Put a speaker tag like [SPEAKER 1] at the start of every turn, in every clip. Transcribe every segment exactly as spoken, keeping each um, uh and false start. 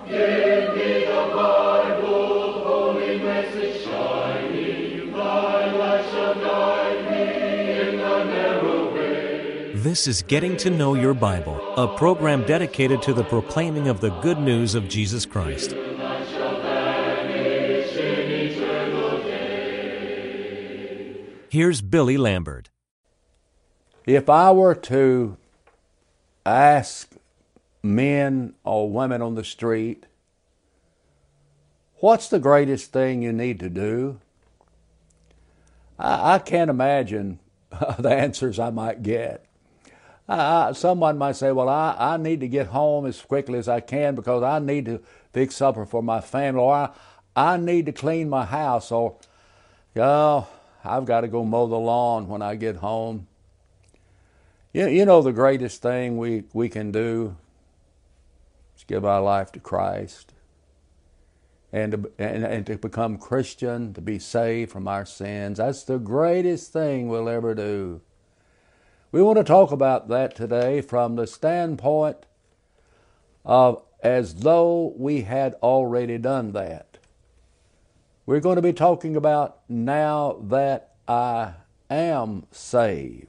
[SPEAKER 1] Give me the Bible, holy message shining, thy light shall guide me in the narrow way.
[SPEAKER 2] This is Getting to Know Your Bible, a program dedicated to the proclaiming of the good news of Jesus Christ.
[SPEAKER 1] The night shall vanish in eternal day.
[SPEAKER 2] Here's Billy Lambert.
[SPEAKER 3] If I were to ask men or women on the street, what's the greatest thing you need to do? I, I can't imagine the answers I might get. I, I, someone might say, well, I, I need to get home as quickly as I can because I need to fix supper for my family, or I, I need to clean my house, or, oh, I've got to go mow the lawn when I get home. You, you know the greatest thing we, we can do is give our life to Christ and to, and, and to become Christian, to be saved from our sins. That's the greatest thing we'll ever do. We want to talk about that today from the standpoint of as though we had already done that. We're going to be talking about now that I am saved.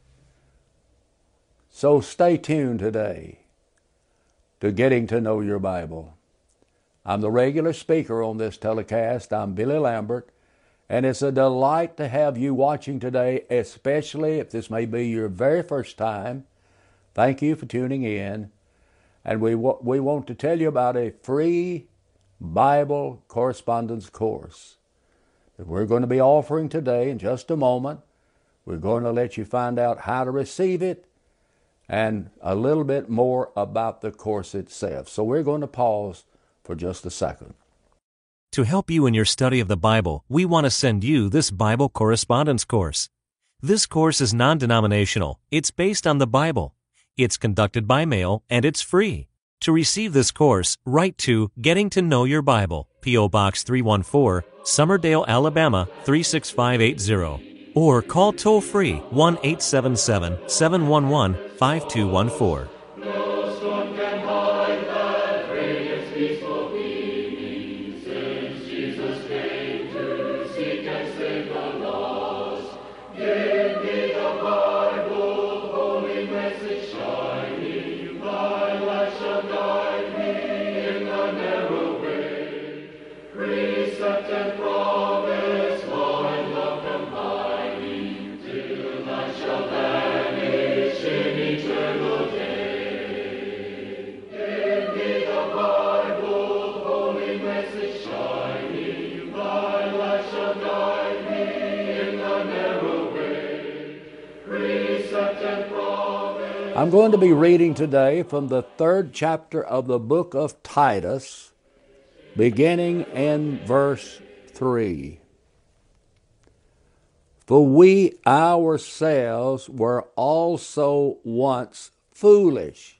[SPEAKER 3] So stay tuned today to Getting to Know Your Bible. I'm the regular speaker on this telecast. I'm Billy Lambert, and it's a delight to have you watching today, especially if this may be your very first time. Thank you for tuning in. And we, we want to tell you about a free Bible correspondence course that we're going to be offering today in just a moment. We're going to let you find out how to receive it and a little bit more about the course itself. So we're going to pause for just a second.
[SPEAKER 2] To help you in your study of the Bible, we want to send you this Bible correspondence course. This course is non-denominational. It's based on the Bible. It's conducted by mail, and it's free. To receive this course, write to Getting to Know Your Bible, P O Box three one four, Summerdale, Alabama three six five eight zero. Or call toll-free one eight seven seven, seven one one, five two one four.
[SPEAKER 1] No storm can hide that radiant, peaceful beaming, since Jesus came to seek and save the lost. Give me the Bible, holy message shining, thy light shall guide me in the narrow way. Precept and promise, law and love combining, till night shall vanish in eternal day. Give me the Bible, holy message shining, thy light shall guide me in the narrow way. Precept and promise.
[SPEAKER 3] I'm going to be reading today from the third chapter of the book of Titus, beginning in verse three. For we ourselves were also once foolish,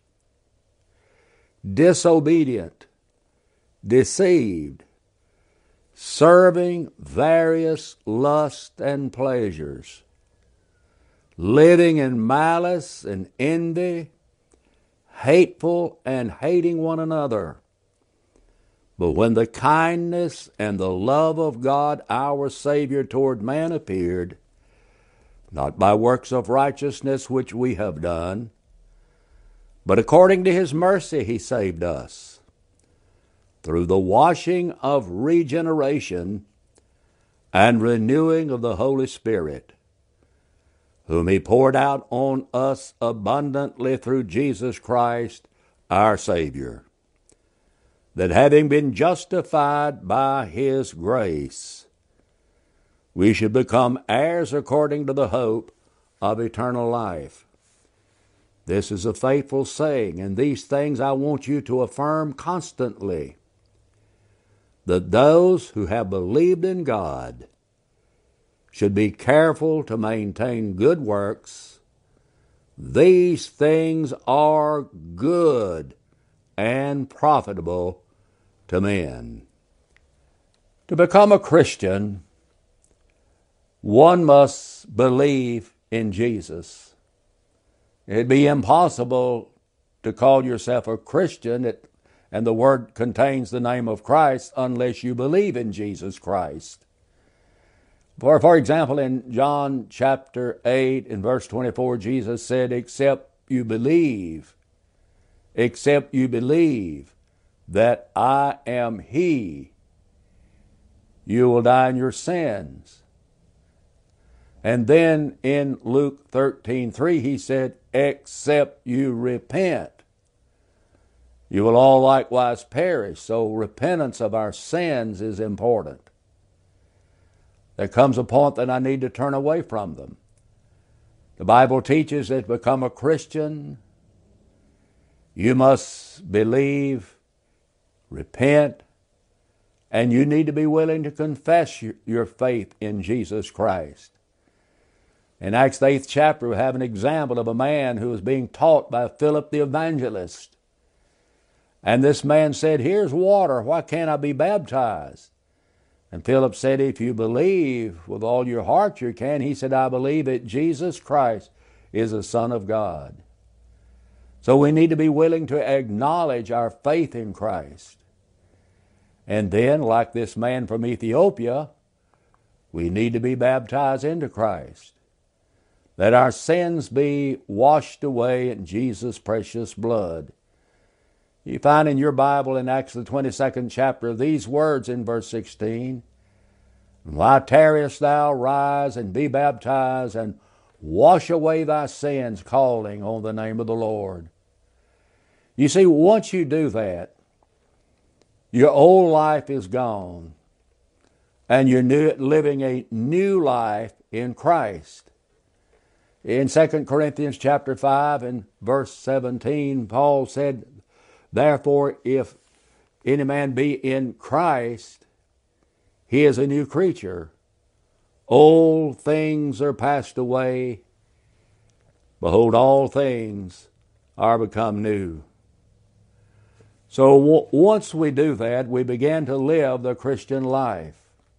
[SPEAKER 3] disobedient, deceived, serving various lusts and pleasures, living in malice and envy, hateful and hating one another. But when the kindness and the love of God our Savior toward man appeared, not by works of righteousness which we have done, but according to His mercy He saved us, through the washing of regeneration and renewing of the Holy Spirit, whom He poured out on us abundantly through Jesus Christ our Savior, that having been justified by His grace, we should become heirs according to the hope of eternal life. This is a faithful saying, and these things I want you to affirm constantly, that those who have believed in God should be careful to maintain good works. These things are good and profitable to men. To become a Christian, one must believe in Jesus. It'd be impossible to call yourself a Christian And the Word contains the name of Christ unless you believe in Jesus Christ. For, for example, in John chapter eight, in verse twenty-four, Jesus said, except you believe, except you believe that I am He, you will die in your sins. And then in Luke thirteen three, He said, except you repent, you will all likewise perish. So repentance of our sins is important. There comes a point that I need to turn away from them. The Bible teaches that to become a Christian, you must believe, repent, and you need to be willing to confess your, your faith in Jesus Christ. In Acts the eighth chapter, we have an example of a man who was being taught by Philip the evangelist. And this man said, here's water, why can't I be baptized? And Philip said, if you believe with all your heart you can. He said, I believe that Jesus Christ is the Son of God. So we need to be willing to acknowledge our faith in Christ. And then, like this man from Ethiopia, we need to be baptized into Christ, that our sins be washed away in Jesus' precious blood. You find in your Bible in Acts the twenty-second chapter these words in verse sixteen, why tarriest thou? Rise and be baptized and wash away thy sins, calling on the name of the Lord. You see, once you do that, your old life is gone and you're new, living a new life in Christ. In Second Corinthians chapter five and verse seventeen, Paul said, therefore, if any man be in Christ, he is a new creature. Old things are passed away. Behold, all things are become new. So w- once we do that, we begin to live the Christian life.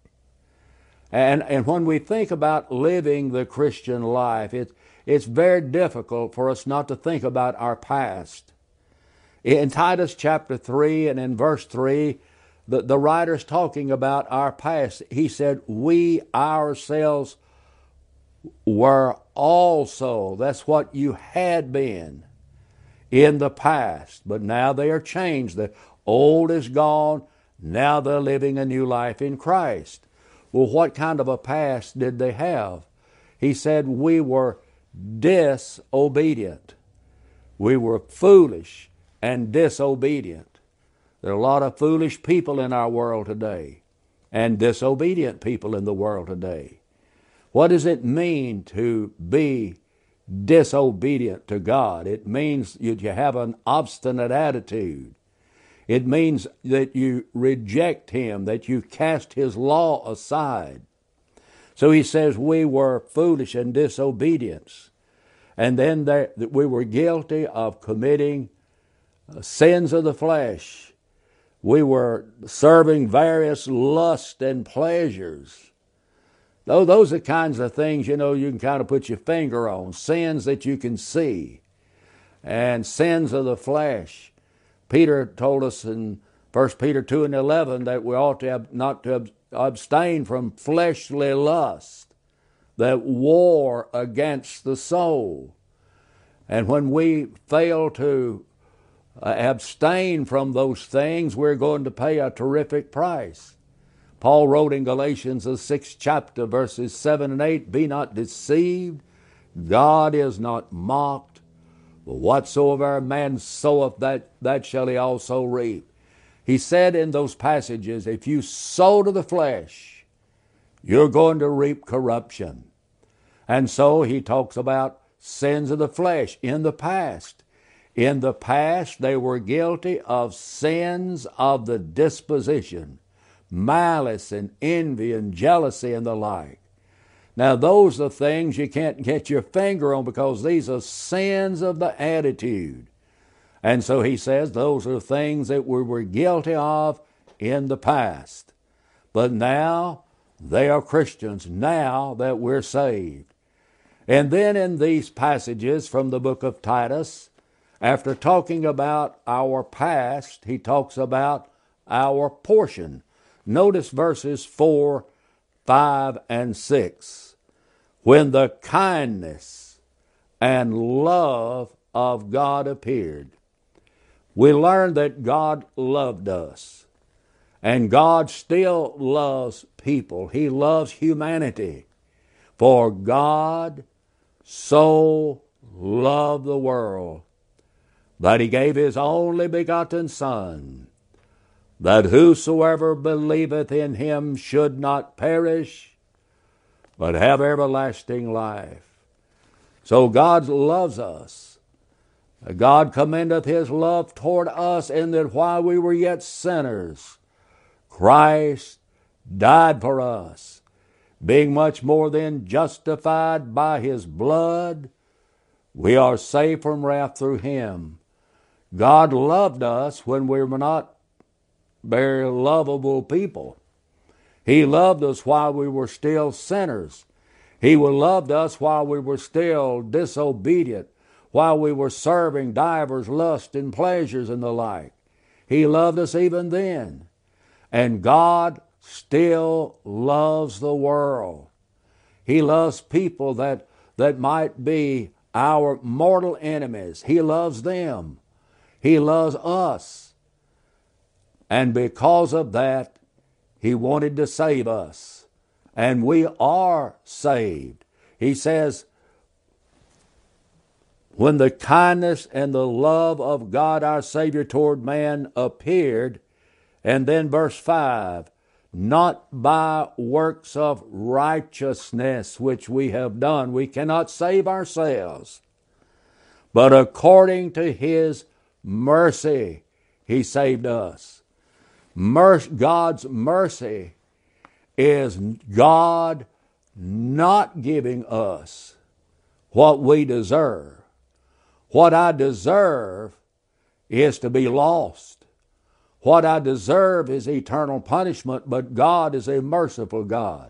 [SPEAKER 3] And, and when we think about living the Christian life, it, it's very difficult for us not to think about our past. In Titus chapter three and in verse three, the, the writer's talking about our past. He said, we ourselves were also, that's what you had been in the past, but now they are changed. The old is gone, now they're living a new life in Christ. Well, what kind of a past did they have? He said, we were disobedient. We were foolish and disobedient. There are a lot of foolish people in our world today and disobedient people in the world today. What does it mean to be disobedient to God? It means that you have an obstinate attitude. It means that you reject Him, that you cast His law aside. So he says we were foolish and disobedience. And then there, that we were guilty of committing sins of the flesh. We were serving various lusts and pleasures. Though those are kinds of things, you know, you can kind of put your finger on. Sins that you can see. And sins of the flesh. Peter told us in First Peter two and eleven that we ought to have, not to abstain from fleshly lust that war against the soul. And when we fail to uh, abstain from those things, we're going to pay a terrific price. Paul wrote in Galatians, the sixth chapter, verses seven and eight, be not deceived, God is not mocked, but whatsoever a man soweth, that, that shall he also reap. He said in those passages, if you sow to the flesh, you're going to reap corruption. And so he talks about sins of the flesh in the past. In the past, they were guilty of sins of the disposition, malice and envy and jealousy and the like. Now, those are things you can't get your finger on because these are sins of the attitude. And so he says those are things that we were guilty of in the past. But now they are Christians, now that we're saved. And then in these passages from the book of Titus After talking about our past, he talks about our portion. Notice verses four, five, and six. When the kindness and love of God appeared, we learned that God loved us. And God still loves people. He loves humanity. For God so loved the world that he gave his only begotten Son, that whosoever believeth in him should not perish, but have everlasting life. So God loves us. God commendeth his love toward us in that while we were yet sinners, Christ died for us. Being much more than justified by his blood, we are saved from wrath through him. God loved us when we were not very lovable people. He loved us while we were still sinners. He loved us while we were still disobedient, while we were serving divers lusts and pleasures and the like. He loved us even then. And God still loves the world. He loves people that, that might be our mortal enemies. He loves them. He loves us. And because of that, he wanted to save us. And we are saved. He says, when the kindness and the love of God our Savior toward man appeared, and then verse five, not by works of righteousness which we have done. We cannot save ourselves. But according to his mercy, he saved us. Mercy, God's mercy is God not giving us what we deserve. What I deserve is to be lost. What I deserve is eternal punishment, but God is a merciful God.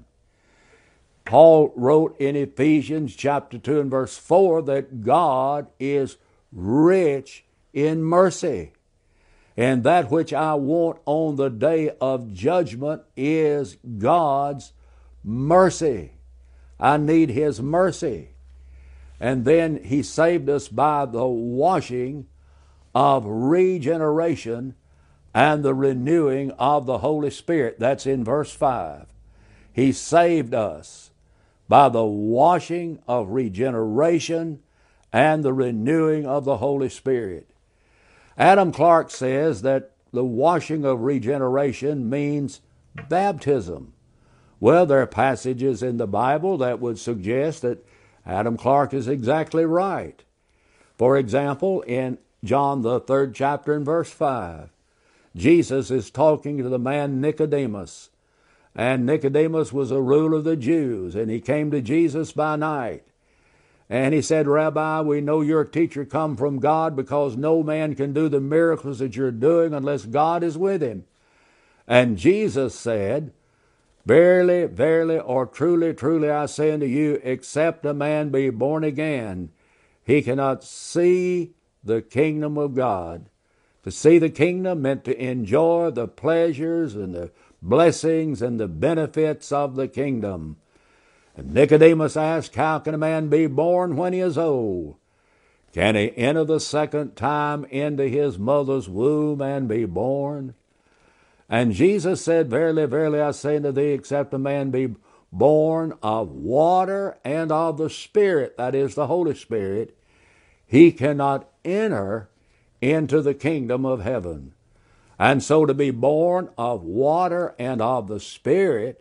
[SPEAKER 3] Paul wrote in Ephesians chapter two and verse four that God is rich in mercy. And that which I want on the day of judgment is God's mercy. I need his mercy. And then he saved us by the washing of regeneration and the renewing of the Holy Spirit. That's in verse five. He saved us by the washing of regeneration and the renewing of the Holy Spirit. Adam Clarke says that the washing of regeneration means baptism. Well, there are passages in the Bible that would suggest that Adam Clarke is exactly right. For example, in John the third chapter and verse five, Jesus is talking to the man Nicodemus. And Nicodemus was a ruler of the Jews, and he came to Jesus by night. And he said, Rabbi, we know you're a teacher come from God, because no man can do the miracles that you're doing unless God is with him. And Jesus said, Verily, verily, or truly, truly, I say unto you, except a man be born again, he cannot see the kingdom of God. To see the kingdom meant to enjoy the pleasures and the blessings and the benefits of the kingdom. And Nicodemus asked, how can a man be born when he is old? Can he enter the second time into his mother's womb and be born? And Jesus said, Verily, verily, I say unto thee, except a man be born of water and of the Spirit, that is the Holy Spirit, he cannot enter into the kingdom of heaven. And so to be born of water and of the Spirit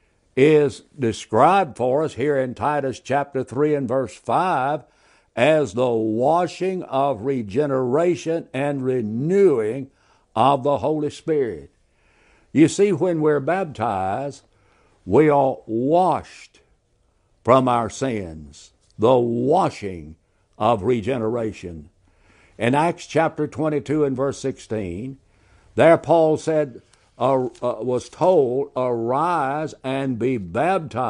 [SPEAKER 3] is described for us here in Titus chapter three and verse five as the washing of regeneration and renewing of the Holy Spirit. You see, when we're baptized, we are washed from our sins, the washing of regeneration. In Acts chapter twenty-two and verse sixteen, there Paul said, uh, uh, was told, arise and be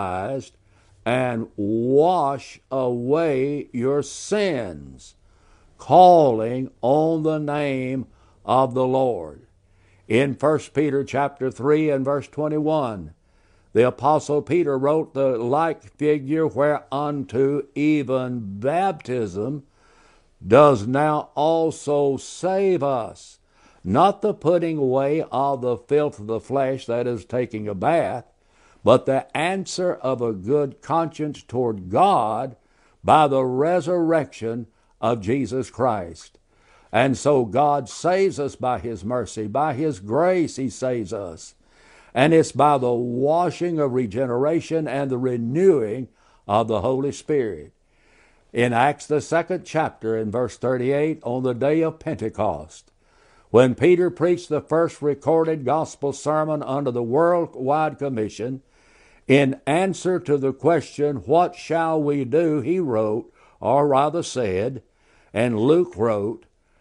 [SPEAKER 3] baptized and wash away your sins. calling on the name of the Lord. In First Peter chapter three and verse twenty-one, the Apostle Peter wrote the like figure, whereunto even baptism does now also save us, not the putting away of the filth of the flesh, that is, taking a bath, but the answer of a good conscience toward God by the resurrection of Jesus Christ. And so God saves us by His mercy. By His grace He saves us. And it's by the washing of regeneration and the renewing of the Holy Spirit. In Acts the second chapter, in verse thirty-eight, on the day of Pentecost, when Peter preached the first recorded gospel sermon under the worldwide commission, in answer to the question, what shall we do, he wrote, or rather said, and Luke wrote,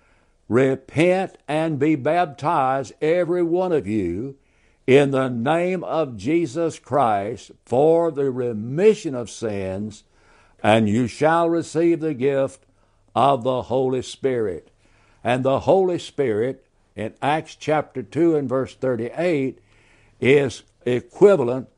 [SPEAKER 3] repent and be baptized, every one of you, in the name of Jesus Christ, for the remission of sins, and you shall receive the gift of the Holy Spirit. And the Holy Spirit, in Acts chapter two and verse thirty-eight, is equivalent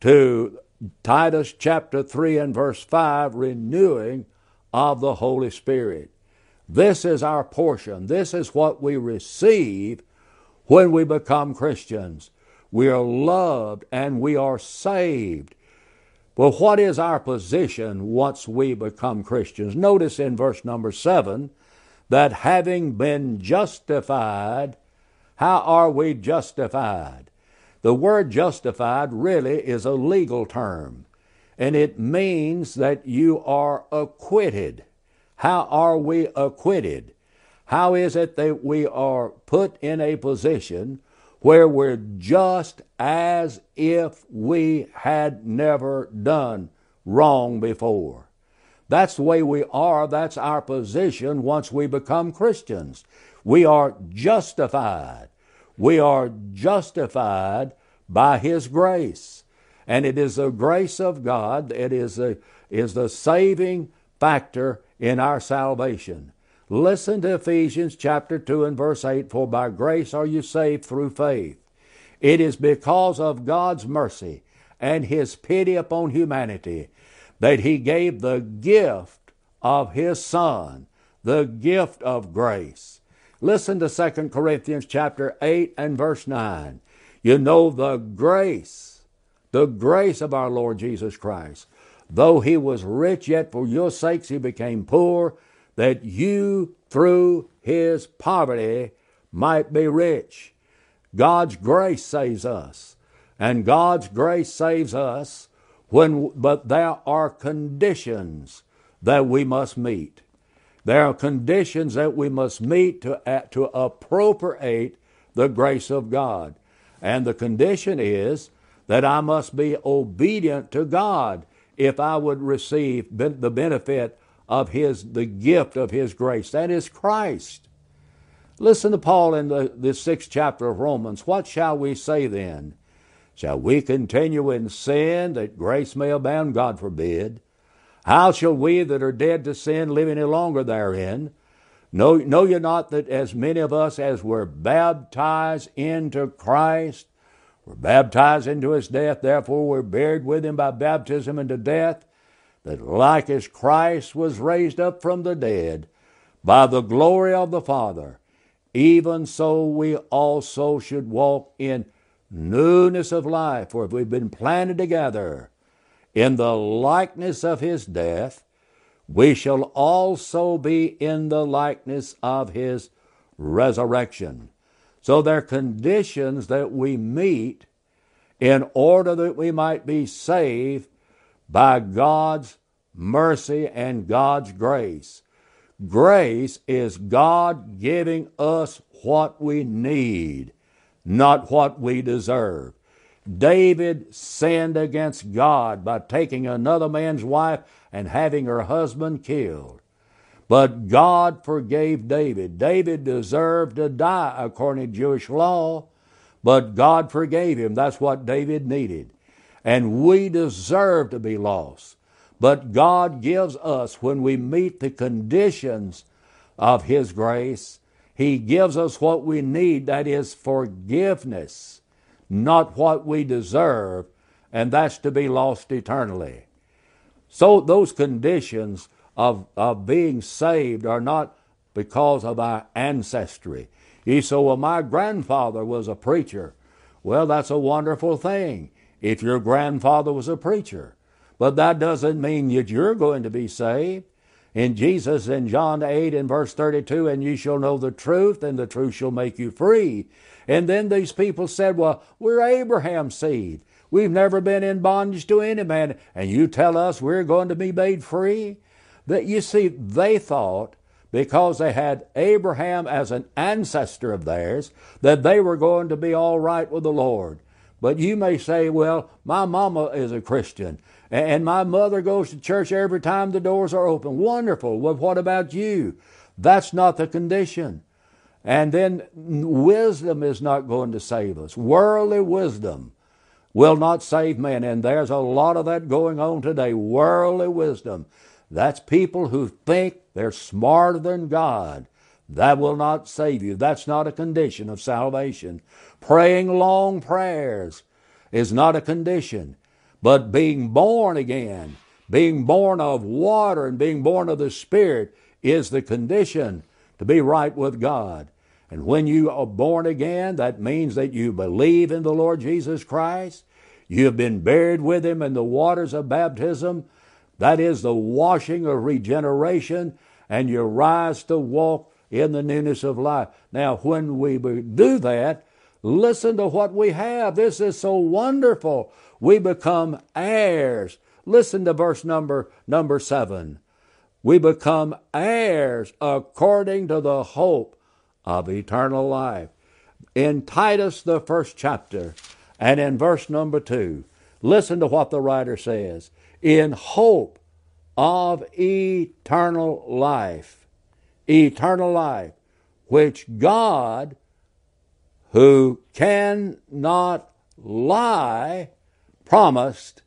[SPEAKER 3] to Titus chapter three and verse five, renewing of the Holy Spirit. This is our portion. This is what we receive when we become Christians. We are loved and we are saved. Well, what is our position once we become Christians? Notice in verse number seven that having been justified, how are we justified? The word justified really is a legal term, and it means that you are acquitted. How are we acquitted? How is it that we are put in a position where we're just as if we had never done wrong before? That's the way we are. That's our position once we become Christians. We are justified. We are justified by His grace. And it is the grace of God that is the, is the saving factor in our salvation. Listen to Ephesians chapter two and verse eight, for by grace are you saved through faith. It is because of God's mercy and His pity upon humanity that He gave the gift of His Son, the gift of grace. Listen to Second Corinthians chapter eight and verse nine. You know the grace, the grace of our Lord Jesus Christ. Though He was rich, yet for your sakes He became poor, that you through His poverty might be rich. God's grace saves us. And God's grace saves us when, but there are conditions that we must meet. There are conditions that we must meet to, to appropriate the grace of God. And the condition is that I must be obedient to God if I would receive the benefit of His, the gift of His grace. That is Christ. Listen to Paul in the, the sixth chapter of Romans. What shall we say then? Shall we continue in sin that grace may abound? God forbid. How shall we that are dead to sin live any longer therein? Know, know ye not that as many of us as were baptized into Christ, were baptized into His death, therefore we're buried with Him by baptism into death, that like as Christ was raised up from the dead by the glory of the Father, even so we also should walk in newness of life. For if we've been planted together in the likeness of His death, we shall also be in the likeness of His resurrection. So there are conditions that we meet in order that we might be saved by God's mercy and God's grace. Grace is God giving us what we need, not what we deserve. David sinned against God by taking another man's wife and having her husband killed. But God forgave David. David deserved to die according to Jewish law, but God forgave him. That's what David needed. And we deserve to be lost. But God gives us, when we meet the conditions of His grace. He gives us what we need, that is forgiveness, not what we deserve, and that's to be lost eternally. So those conditions of, of being saved are not because of our ancestry. You say, well, my grandfather was a preacher. Well, that's a wonderful thing if your grandfather was a preacher. But that doesn't mean that you're going to be saved. In Jesus, in John eight and verse thirty-two, and you shall know the truth, and the truth shall make you free. And then these people said, well, we're Abraham's seed. We've never been in bondage to any man, and you tell us we're going to be made free? That you see, they thought, because they had Abraham as an ancestor of theirs, that they were going to be all right with the Lord. But you may say, well, my mama is a Christian, and my mother goes to church every time the doors are open. Wonderful. Well, what about you? That's not the condition. And then wisdom is not going to save us. Worldly wisdom will not save men, and there's a lot of that going on today. Worldly wisdom. That's people who think they're smarter than God. That will not save you. That's not a condition of salvation. Praying long prayers is not a condition. But being born again, being born of water and being born of the Spirit is the condition to be right with God. And when you are born again, that means that you believe in the Lord Jesus Christ. You have been buried with Him in the waters of baptism. That is the washing of regeneration, and you rise to walk in the newness of life. Now, when we do that, listen to what we have. This is so wonderful. We become heirs. Listen to verse number, number seven. We become heirs according to the hope of eternal life. In Titus, the first chapter, and in verse number two, listen to what the writer says. In hope of eternal life, eternal life, which God, who cannot lie, promised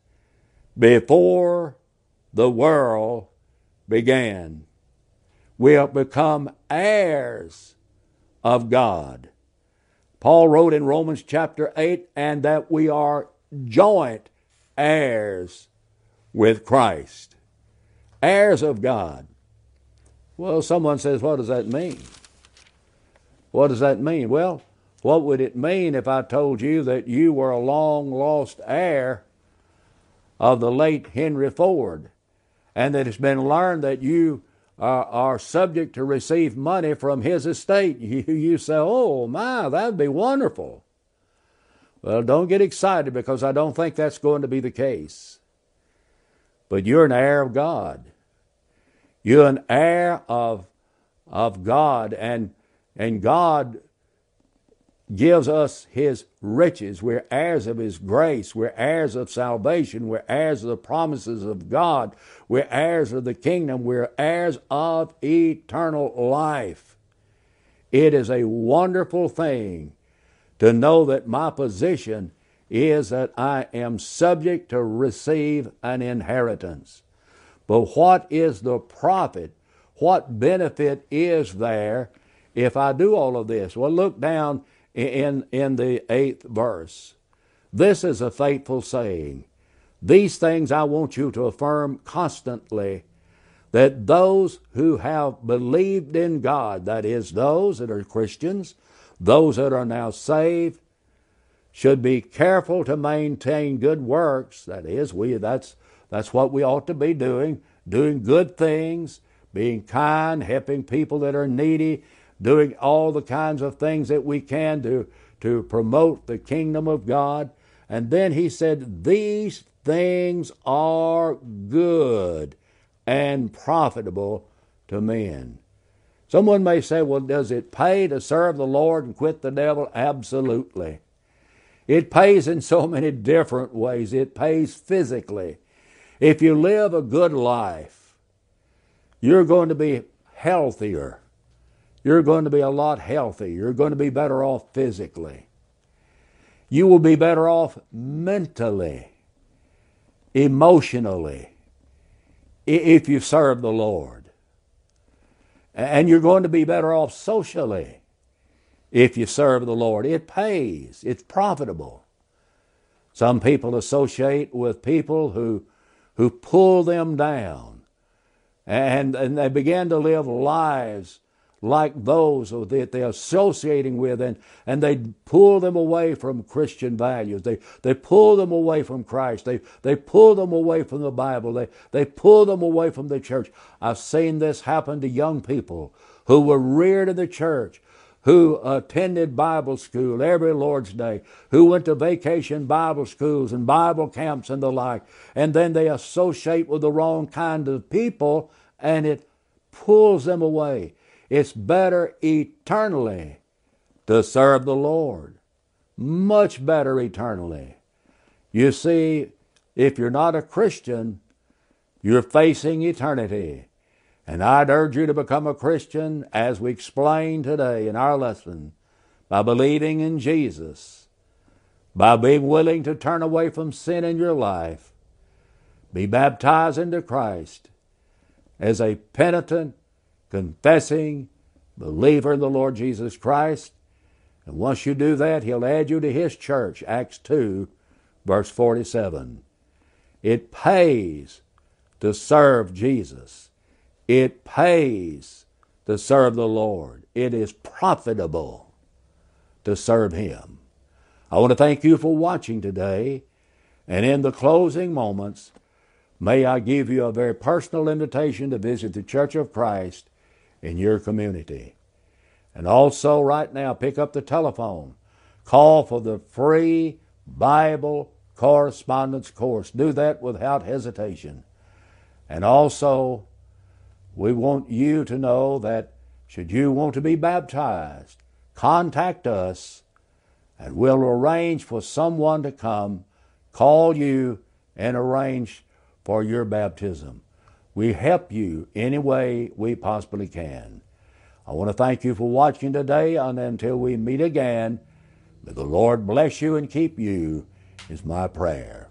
[SPEAKER 3] before the world began. We have become heirs of God. Paul wrote in Romans chapter eight, and that we are joint heirs with Christ. Heirs of God. Well, someone says, what does that mean? What does that mean? Well, what would it mean if I told you that you were a long-lost heir of the late Henry Ford, and that it's been learned that you are, are subject to receive money from his estate? You, you say, oh my, that'd be wonderful. Well, don't get excited, because I don't think that's going to be the case. But you're an heir of God. You're an heir of, of God, and, and God gives us His riches. We're heirs of His grace. We're heirs of salvation. We're heirs of the promises of God. We're heirs of the kingdom. We're heirs of eternal life. It is a wonderful thing to know that my position is that I am subject to receive an inheritance. But what is the profit? What benefit is there if I do all of this? Well, look down in, in the eighth verse. This is a faithful saying. These things I want you to affirm constantly, that those who have believed in God, that is, those that are Christians, those that are now saved, should be careful to maintain good works. That is, we that's that's what we ought to be doing, doing good things, being kind, helping people that are needy, doing all the kinds of things that we can do to promote the kingdom of God. And then he said, these things are good and profitable to men. Someone may say, well, does it pay to serve the Lord and quit the devil? Absolutely. It pays in so many different ways. It pays physically. If you live a good life, you're going to be healthier. You're going to be a lot healthier. You're going to be better off physically. You will be better off mentally, emotionally, if you serve the Lord. And you're going to be better off socially if you serve the Lord. It pays. It's profitable. Some people associate with people who who pull them down, and, and they begin to live lives like those that they're associating with, and, and they pull them away from Christian values. They they pull them away from Christ. They they pull them away from the Bible. They, they pull them away from the church. I've seen this happen to young people who were reared in the church, who attended Bible school every Lord's Day, who went to vacation Bible schools and Bible camps and the like, and then they associate with the wrong kind of people, and it pulls them away. It's better eternally to serve the Lord. Much better eternally. You see, if you're not a Christian, you're facing eternity. And I'd urge you to become a Christian, as we explained today in our lesson, by believing in Jesus, by being willing to turn away from sin in your life, be baptized into Christ as a penitent, confessing believer in the Lord Jesus Christ. And once you do that, He'll add you to His church, Acts two, verse forty-seven. It pays to serve Jesus. It pays to serve the Lord. It is profitable to serve Him. I want to thank you for watching today. And in the closing moments, may I give you a very personal invitation to visit the Church of Christ in your community. And also right now, pick up the telephone. Call for the free Bible correspondence course. Do that without hesitation. And also, we want you to know that should you want to be baptized, contact us, and we'll arrange for someone to come, call you, and arrange for your baptism. We help you any way we possibly can. I want to thank you for watching today, and until we meet again, may the Lord bless you and keep you, is my prayer.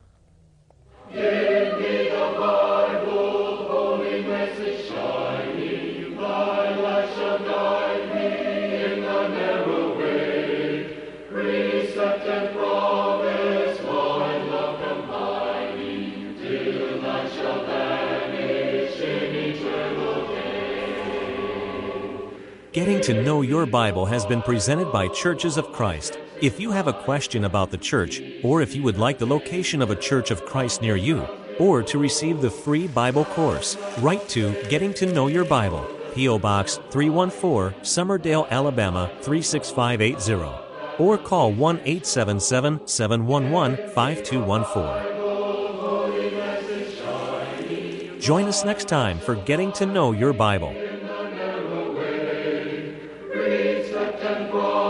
[SPEAKER 1] Give me the Bible, holy message shining, thy light shall guide me in the narrow way. Precept and promise, my love combining, till I shall vanish in eternal day.
[SPEAKER 2] Getting to Know Your Bible has been presented by Churches of Christ. If you have a question about the church, or if you would like the location of a Church of Christ near you, or to receive the free Bible course, write to Getting to Know Your Bible, P O Box three one four, Summerdale, Alabama three six five eight zero, or call one eight seven seven, seven one one, five two one four. Join us next time for Getting to Know Your Bible.
[SPEAKER 1] Precept and promise.